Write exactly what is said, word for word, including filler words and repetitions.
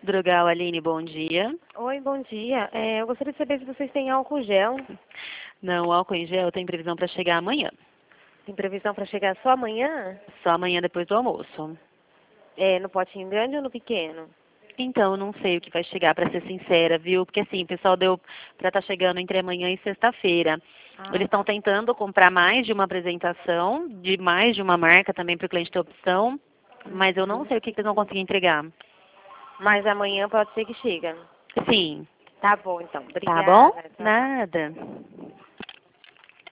Drogal, Aline, bom dia. Oi, bom dia. É, eu gostaria de saber se vocês têm álcool gel. Não, o álcool em gel tem previsão para chegar amanhã. Tem previsão para chegar só amanhã? Só amanhã depois do almoço. É, no potinho grande ou no pequeno? Então, eu não sei o que vai chegar, para ser sincera, viu? Porque assim, o pessoal deu para estar chegando entre amanhã e sexta-feira. Ah, Eles estão tá. tentando comprar mais de uma apresentação, de mais de uma marca também para o cliente ter opção, mas eu não Uhum. sei o que que eles vão conseguir entregar. Mas amanhã pode ser que chega. Sim, Tá bom, então. tá bom? Obrigada. Tchau, tchau. Nada.